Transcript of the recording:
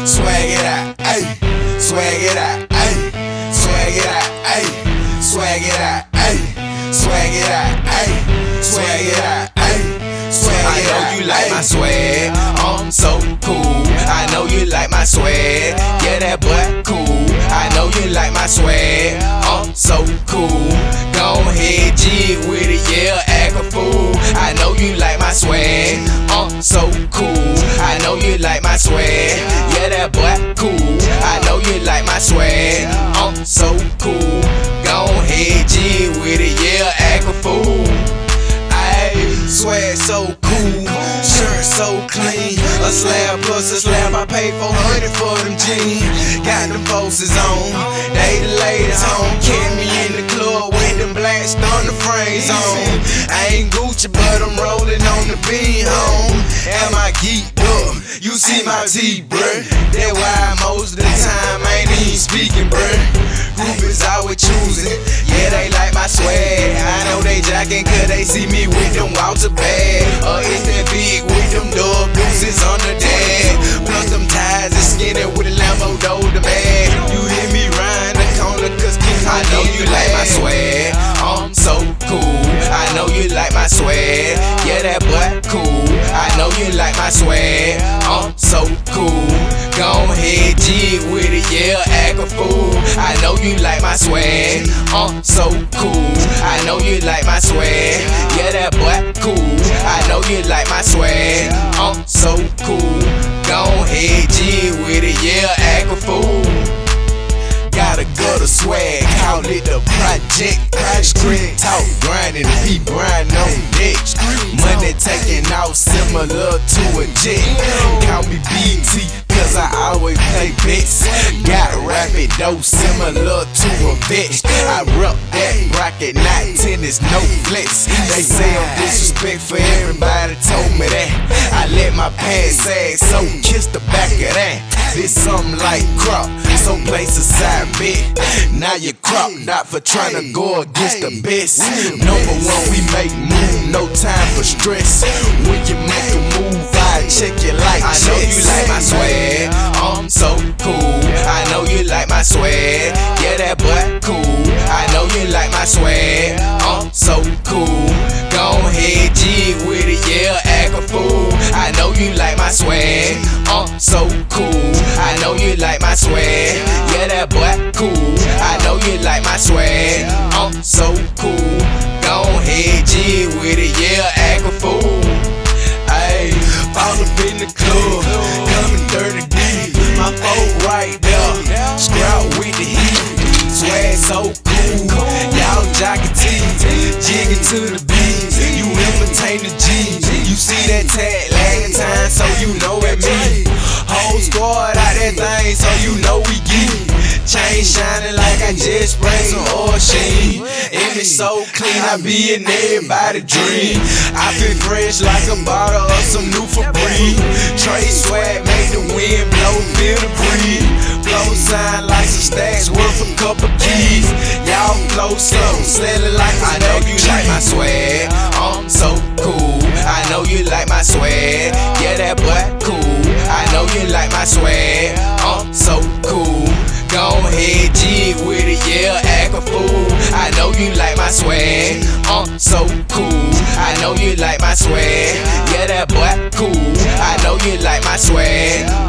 Swag it out, ayy. Swag it out, ayy. Swag it out, ayy. Swag it out, ayy. Swag it out, ayy. Swag it out, ayy. I know you like my swag, I'm so cool. I know you like my swag, yeah that boy cool. I know you like my swag, I'm so cool. Go ahead, jig with it, yeah, act a fool. I know you like my swag, I'm so cool. I know you like my swag, yeah that boy cool. I know you like my swag, I'm so cool. Go ahead, jig with it, yeah, act a fool. Swag so cool, shirt so clean. A slab plus a slab, I paid 400 for them jeans. Got them forces on, they the ladies home. Kept me in the club with them black stunner frames on. I ain't Gucci, but I'm rolling on the bean home. Am I geeked up? You see my teeth, bruh. That's why most of the time I ain't even speaking, bruh. Groupies always choosing, yeah they like my swag. I know they jacking cause they see me with them Walter bag. Or is that big with them dub deuces on the dad. Plus them ties is skinny with a Lambo door the bag. You hear me round the corner cause I know you like my swag, I'm so cool. I know you like my swag, yeah that boy cool. I know you like my swag, I'm so cool. Go ahead, jig with it, yeah, act a fool. I know you like my swag, I'm so cool. I know you like my swag, yeah that boy cool. I know you like my swag, I'm so cool. Go ahead, jig with it, yeah, act a fool. Got a gutter swag, call it the project. Street talk, grinding, be grinding on deck. Money taking out similar to a jet. Call me BT, cause I always play bets. Got rapid dough similar to a vet. I rep that rocket, not tennis, no flex. They say I'm disrespectful, everybody told me that. I let my pants sag, so kiss the back of that. This something like crop, some place aside bet. Now you crop, not for trying to go against the best. Number one, we make move, no time for stress. When you make a move, I check it like I know you like my swag, I'm so cool. I know you like my swag, yeah that boy cool. I know you like my swag, I'm so cool. Go ahead, jig with it, yeah, act a fool. I know you like my swag, I'm so cool. I know you like my swag, yeah that boy cool. I know you like my swag, I'm so cool. Go ahead, jig with it, yeah, act a fool. Ayy, fall up in the club, coming 30 deep. My folk right there, scrap with the heat. Swag so cool, y'all jockey teeth, jigging to the beat. You imitate the G, you see that tag lagging time, so you know it me. Whole squad out that thing, so you know we geek. Chain shining like I just sprayed some oil sheen. Image so clean, I be in everybody's dream. I feel fresh like a bottle of some new Febreze. Trade swag, make the wind blow, feel the breeze. Flow sign like some stacks worth a couple keys. Y'all flow slow, selling like I know you like my swag, I'm so cool. I know you like my swag, yeah that boy cool. I know you like my swag, I'm so cool. Go ahead, jig with it, yeah, act a fool. I know you like my swag, I'm so cool. I know you like my swag, yeah that boy cool. I know you like my swag,